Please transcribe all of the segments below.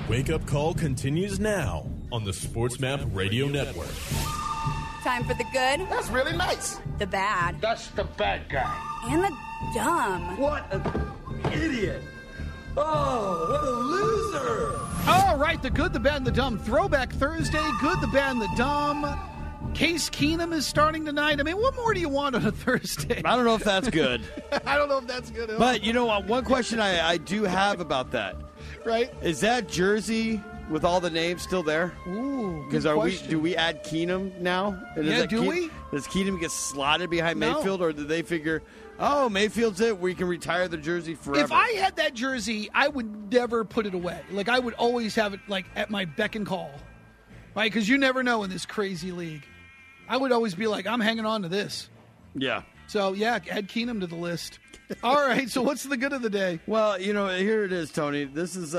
Wake Up Call continues now on the SportsMap Radio Network. Time for the good. That's really nice. The bad. That's the bad guy. And the dumb. What an idiot. Oh, what a loser. All right, the good, the bad, and the dumb. Throwback Thursday, good, the bad, and the dumb. Case Keenum is starting tonight. I mean, what more do you want on a Thursday? I don't know if that's good. I don't know if that's good at all. But, you know what? One question I do have about that. Right? Is that jersey with all the names still there? Ooh, because do we add Keenum now? And yeah, do we? Does Keenum get slotted behind No. Mayfield, or do they figure, oh, Mayfield's it, we can retire the jersey forever? If I had that jersey, I would never put it away. Like, I would always have it, like, at my beck and call. Right? Because you never know in this crazy league. I would always be like, I'm hanging on to this. Yeah. So, yeah, add Keenum to the list. All right, so what's the good of the day? Well, you know, here it is, Tony. This is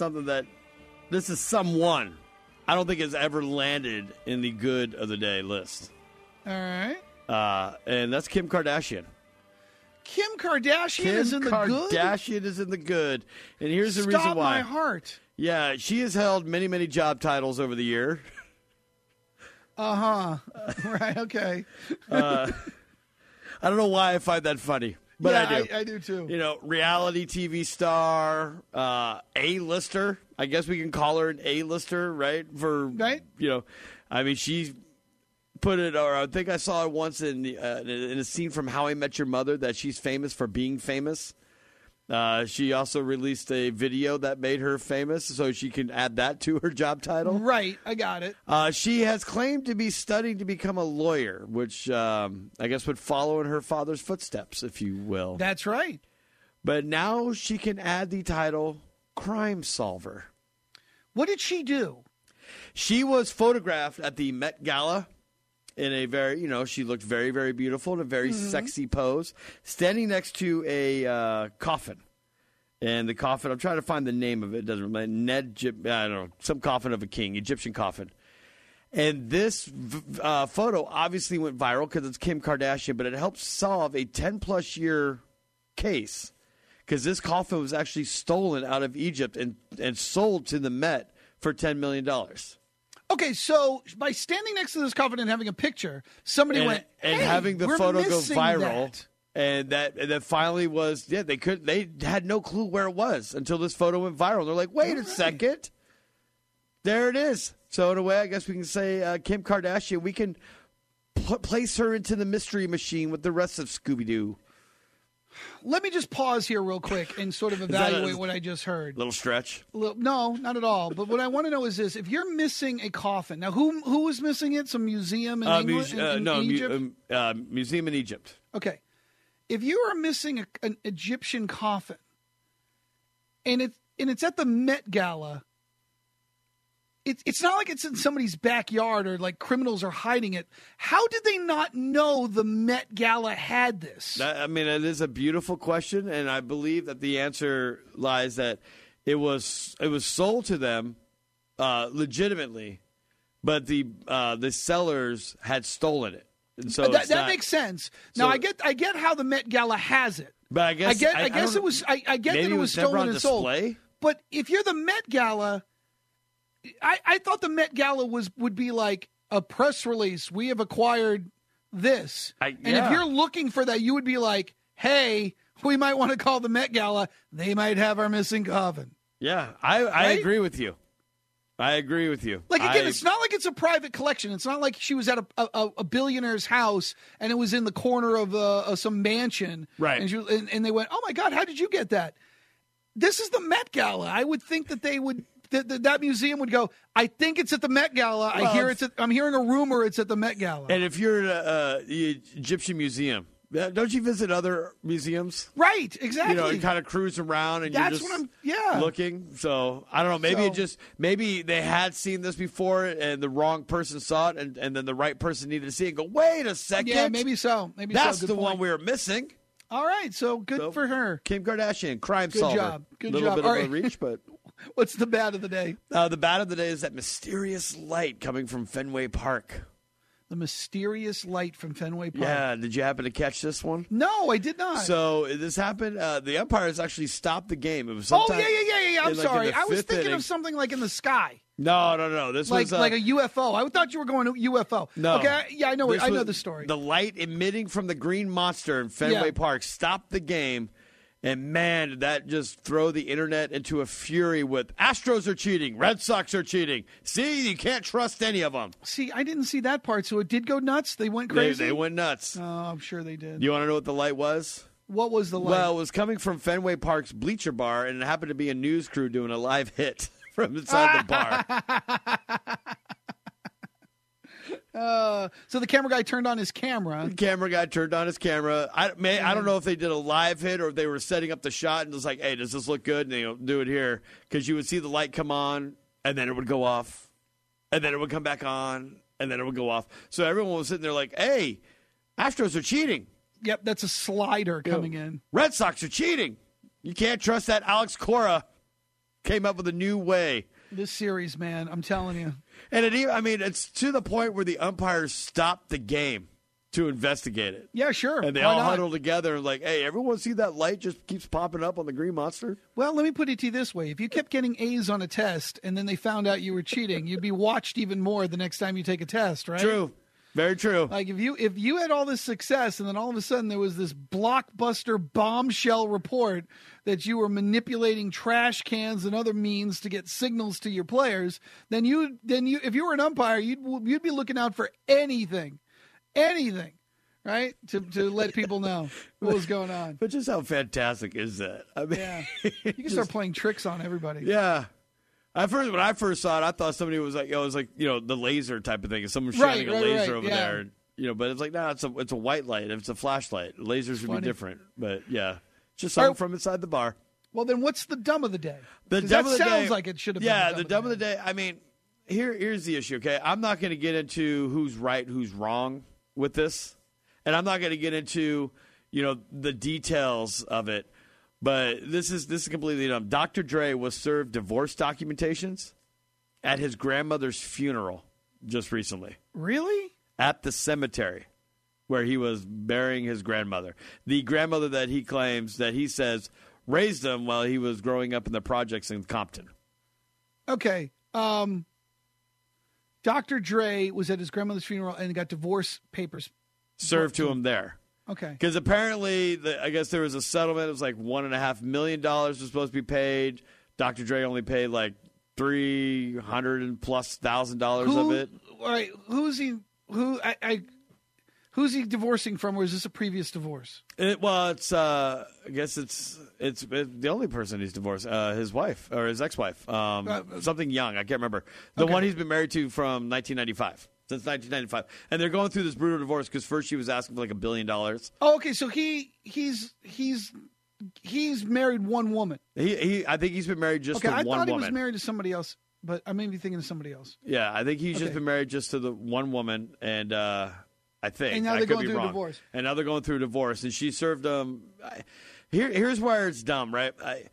someone I don't think has ever landed in the good of the day list. All right. And that's Kim Kardashian. Kim Kardashian is in the good? Kim Kardashian is in the good. And here's the reason why. Stop my heart. Yeah, she has held many, many job titles over the year. Uh-huh. Right, okay. I don't know why I find that funny, but yeah, I do. I do too. You know, reality TV star, A-lister. I guess we can call her an A-lister, right? Right. You know, I mean, she put it, or I think I saw it once in a scene from How I Met Your Mother that she's famous for being famous. She also released a video that made her famous, so she can add that to her job title. Right, I got it. She has claimed to be studying to become a lawyer, which I guess would follow in her father's footsteps, if you will. That's right. But now she can add the title crime solver. What did she do? She was photographed at the Met Gala in a very, you know, she looked very, very beautiful in a very sexy pose, standing next to a coffin. And the coffin, I'm trying to find the name of it. It doesn't matter. I don't know, some coffin of a king, Egyptian coffin. And this photo obviously went viral because it's Kim Kardashian, but it helped solve a 10-plus year case because this coffin was actually stolen out of Egypt and sold to the Met for $10 million. Okay, so by standing next to this coffin and having a picture, somebody went, hey, and having the we're photo go missing viral. that. And that finally was, yeah, they had no clue where it was until this photo went viral. They're like, wait a second. There it is. So in a way, I guess we can say Kim Kardashian, we can place her into the mystery machine with the rest of Scooby-Doo. Let me just pause here real quick and sort of evaluate what I just heard. Little stretch? No, not at all. But what I want to know is this. If you're missing a coffin, now who was missing it? Some museum in England? in Egypt? Museum in Egypt. Okay. If you are missing an Egyptian coffin and it's at the Met Gala, it's not like it's in somebody's backyard or like criminals are hiding it. How did they not know the Met Gala had this? I mean, it is a beautiful question, and I believe that the answer lies that it was sold to them legitimately, but the sellers had stolen it. And so that makes sense. Now I get how the Met Gala has it. But I guess I get that it was stolen and sold. But if you're the Met Gala, I thought the Met Gala would be like a press release. We have acquired this. And if you're looking for that, you would be like, hey, we might want to call the Met Gala. They might have our missing coffin. Yeah, I agree with you. I agree with you. Like, again, it's not like it's a private collection. It's not like she was at a billionaire's house and it was in the corner of some mansion. Right. And they went, oh, my God, how did you get that? This is the Met Gala. I would think that they would that museum would go, I think it's at the Met Gala. I'm hearing a rumor it's at the Met Gala. And if you're at the Egyptian Museum, don't you visit other museums? Right, exactly. You know, and kind of cruise around and that's you're what just looking. So, I don't know. Maybe they had seen this before and the wrong person saw it and then the right person needed to see it and go, wait a second. Yeah, maybe so. That's the one we were missing. All right, so good for her. Kim Kardashian, crime solver. Good job. Little bit of a reach, but... What's the bad of the day? The bad of the day is that mysterious light coming from Fenway Park. The mysterious light from Fenway Park. Yeah, did you happen to catch this one? No, I did not. So this happened. The umpires actually stopped the game. It was yeah. I'm sorry. I was thinking of something like in the sky. No. This was like a UFO. I thought you were going to UFO. No. Okay. I know the story. The light emitting from the green monster in Fenway Park stopped the game. And, man, did that just throw the internet into a fury with Astros are cheating, Red Sox are cheating. See, you can't trust any of them. See, I didn't see that part, so it did go nuts? They went crazy? They went nuts. Oh, I'm sure they did. You want to know what the light was? What was the light? Well, it was coming from Fenway Park's bleacher bar, and it happened to be a news crew doing a live hit from inside the bar. So the camera guy turned on his camera. The camera guy turned on his camera. I don't know if they did a live hit or if they were setting up the shot and it was like, hey, does this look good? And they do it here. Because you would see the light come on, and then it would go off. And then it would come back on, and then it would go off. So everyone was sitting there like, hey, Astros are cheating. Yep, that's a slider coming in. Red Sox are cheating. You can't trust that. Alex Cora came up with a new way. This series, man, I'm telling you. And it's to the point where the umpires stopped the game to investigate it. Yeah, sure. And they all huddled together and like, hey, everyone see that light just keeps popping up on the green monster? Well, let me put it to you this way. If you kept getting A's on a test and then they found out you were cheating, you'd be watched even more the next time you take a test, right? True. Very true. Like if you had all this success and then all of a sudden there was this blockbuster bombshell report that you were manipulating trash cans and other means to get signals to your players, then you if you were an umpire, you'd be looking out for anything, right? To let people know what was going on. But just how fantastic is that? I mean, yeah, you can start playing tricks on everybody. Yeah. When I first saw it, I thought somebody was like, the laser type of thing. Someone shining a laser over there. But it's like, no, it's a white light. If it's a flashlight, lasers would be different. But yeah, just something from inside the bar. Well, then what's the dumb of the day? That sounds like it should have been. Yeah, the dumb of the day. I mean, here's the issue. Okay, I'm not going to get into who's right, who's wrong with this, and I'm not going to get into the details of it. But this is completely dumb. Dr. Dre was served divorce documentations at his grandmother's funeral just recently. Really? At the cemetery where he was burying his grandmother. The grandmother that he claims, that he says, raised him while he was growing up in the projects in Compton. Okay. Dr. Dre was at his grandmother's funeral and got divorce papers served to him there. Okay. Because apparently, I guess there was a settlement. It was like $1.5 million was supposed to be paid. Dr. Dre only paid like $300,000+ of it. All right. Who's he divorcing from, or is this a previous divorce? I guess it's the only person he's divorced. His wife or his ex-wife. Something young. I can't remember. The one he's been married to from 1995. Since 1995, and they're going through this brutal divorce because first she was asking for like $1 billion. Oh, okay. So he's married one woman. I think he's been married just to one woman. I thought he was married to somebody else, but I may be thinking of somebody else. Yeah, I think he's just been married just to the one woman, and I think. And now they're going through a divorce. And now they're going through a divorce, and she served him. Here's where it's dumb, right?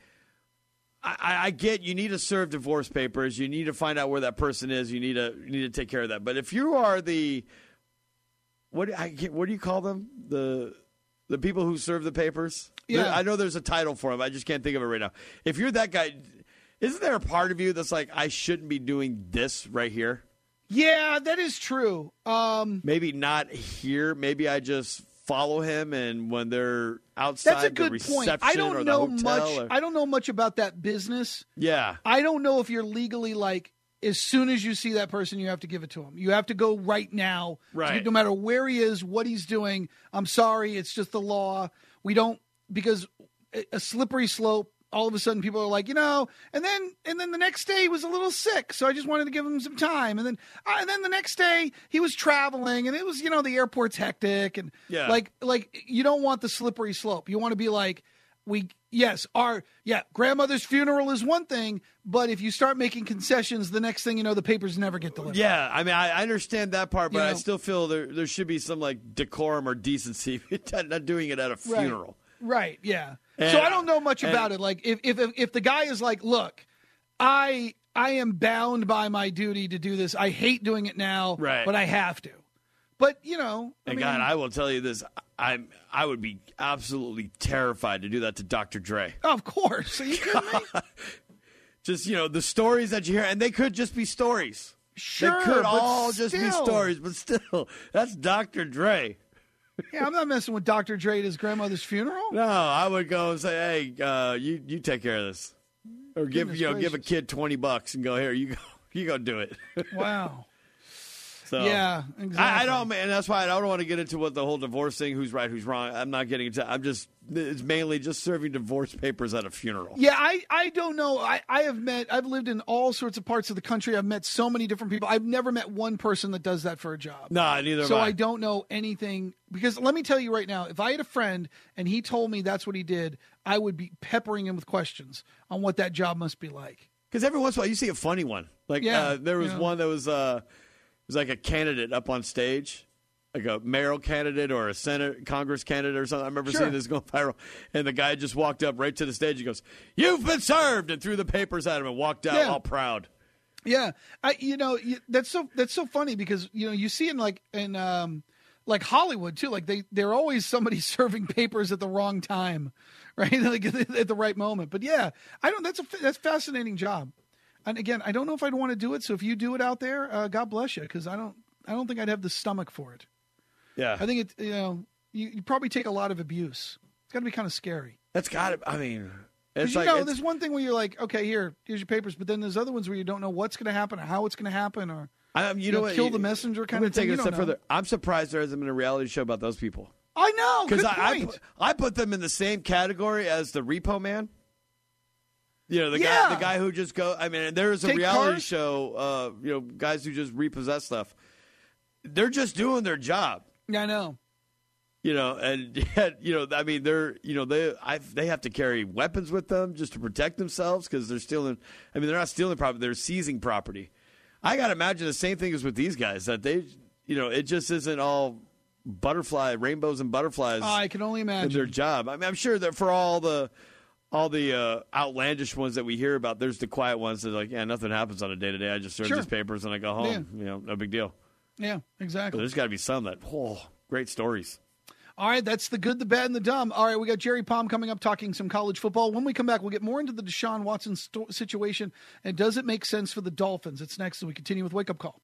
I get you need to serve divorce papers. You need to find out where that person is. You need to take care of that. But if you are the what do you call them? The people who serve the papers? Yeah. I know there's a title for them. I just can't think of it right now. If you're that guy, isn't there a part of you that's like, I shouldn't be doing this right here? Yeah, that is true. Maybe not here. Maybe I just follow him, and when they're outside the reception or the hotel. I don't know much about that business. Yeah. I don't know if you're legally like, as soon as you see that person, you have to give it to him. You have to go right now. Right. No matter where he is, what he's doing. I'm sorry, it's just the law. We don't, because a slippery slope. All of a sudden, people are like, and then the next day he was a little sick, so I just wanted to give him some time. And then the next day he was traveling, and it was, the airport's hectic, and like you don't want the slippery slope. You want to be like, grandmother's funeral is one thing, but if you start making concessions, the next thing you know, the papers never get delivered. Yeah, I mean, I understand that part, but I still feel there should be some like decorum or decency not doing it at a funeral. Right. Yeah. So I don't know much about it. Like if the guy is like, look, I am bound by my duty to do this. I hate doing it now, but I have to. But, you know. God, I will tell you this. I would be absolutely terrified to do that to Dr. Dre. Of course. Are you kidding me? Just, you know, the stories that you hear, and they could just be stories. Sure, they could all just be stories, but still, that's Dr. Dre. Yeah, I'm not messing with Dr. Dre at his grandmother's funeral. No, I would go and say, hey, you take care of this. Or give a kid $20 and go, here, you go do it. Wow. So, yeah, exactly. I don't, man. That's why I don't want to get into what the whole divorce thing, who's right, who's wrong. I'm not getting into. It's mainly just serving divorce papers at a funeral. Yeah, I don't know. I've lived in all sorts of parts of the country. I've met so many different people. I've never met one person that does that for a job. No, neither. So I don't know anything, because let me tell you right now, if I had a friend and he told me that's what he did, I would be peppering him with questions on what that job must be like. Because every once in a while you see a funny one. Like there was one that was it was like a candidate up on stage, like a mayoral candidate or a Senate, Congress candidate or something. I remember seeing this going viral. And the guy just walked up right to the stage. He goes, "You've been served," and threw the papers at him and walked out all proud. Yeah, that's so funny, because you see in like Hollywood too. Like they're always somebody serving papers at the wrong time, right? Like at the right moment. But yeah, that's a fascinating job. And again, I don't know if I'd want to do it. So if you do it out there, God bless you, because I don't think I'd have the stomach for it. Yeah, I think you probably take a lot of abuse. It's got to be kind of scary. That's got to. I mean, it's there's one thing where you're like, okay, here's your papers, but then there's other ones where you don't know what's going to happen or how it's going to happen, or kill the messenger kind of thing. Take it a step further. I'm surprised there hasn't been a reality show about those people. I know, because I put them in the same category as the Repo Man. The guy who just go. I mean, there's a reality show. Guys who just repossess stuff. They're just doing their job. Yeah, I know. And yet, I mean, they have to carry weapons with them just to protect themselves, because they're stealing. I mean, they're not stealing property; they're seizing property. I got to imagine the same thing is with these guys, that they, it just isn't all rainbows and butterflies. Oh, I can only imagine in their job. I mean, I'm sure that for all the outlandish ones that we hear about, there's the quiet ones that are like, yeah, nothing happens on a day-to-day. I just serve these papers and I go home. Yeah. No big deal. Yeah, exactly. But there's got to be some that, great stories. All right, that's the good, the bad, and the dumb. All right, we got Jerry Palm coming up talking some college football. When we come back, we'll get more into the Deshaun Watson situation, and does it make sense for the Dolphins? It's next as we continue with Wake Up Call.